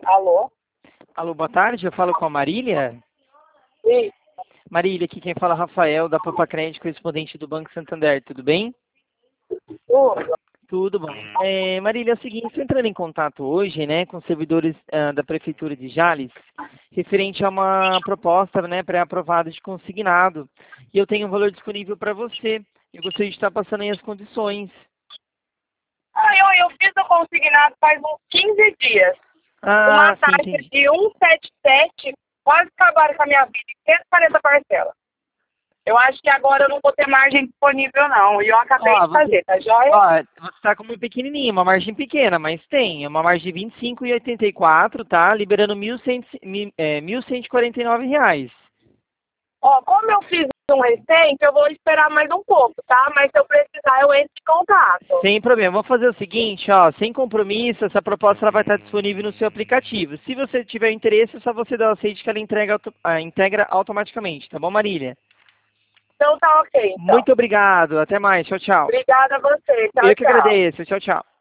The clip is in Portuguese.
Alô? Alô, boa tarde, eu falo com a Marília. Sim. Marília, aqui quem fala é Rafael, da Poupa Crédito, correspondente do Banco Santander, tudo bem? Tudo. Tudo bom. Marília, é o seguinte, estou entrando em contato hoje, né, com servidores da Prefeitura de Jales, referente a uma proposta, né, pré-aprovada de consignado, e eu tenho um valor disponível para você. Eu gostaria de estar passando aí as condições. Eu fiz o consignado faz uns 15 dias. Uma Ah, sim, taxa entendi. de 177, quase acabaram com a minha vida, 140 parcelas. Eu acho que agora eu não vou ter margem disponível, não. E eu acabei Ó, de fazer, tá joia? você está com uma pequenininha, uma margem pequena, mas tem. É uma margem de 25,84, tá? Liberando 1.149 reais. Ó, como eu fiz um recente, eu vou esperar mais um pouco, tá? Mas se eu precisar, eu entro em contato. Sem problema. Vamos fazer o seguinte, ó, sem compromisso, essa proposta ela vai estar disponível no seu aplicativo. Se você tiver interesse, é só você dar o aceite que ela integra automaticamente, tá bom, Marília? Então tá ok, então. Muito obrigado. Até mais. Tchau, tchau. Obrigada a você. Tchau, Eu que tchau. agradeço. Tchau, tchau.